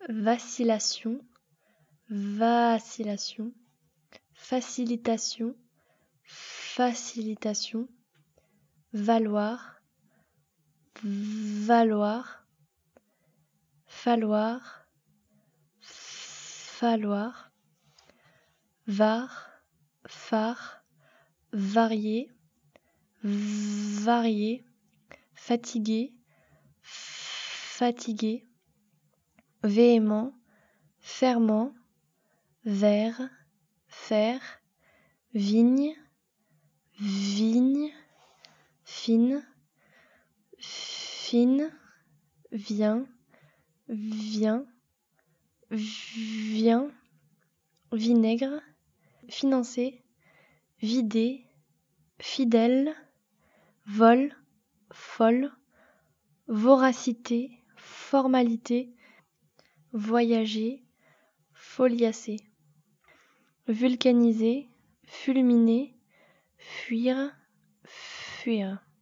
vacillation, vacillation, facilitation, facilitation, valoir, valoir, falloir, falloir, var, phare, varier, varier, fatigué, fatigué, véhément, ferment, vert, faire, vigne, vigne, fine, fine, vient, vient, vient, vinaigre, financer, vider, fidèle, vol, folle, voracité, formalité, voyager, foliacer, vulcaniser, fulminer, fuir, fuir.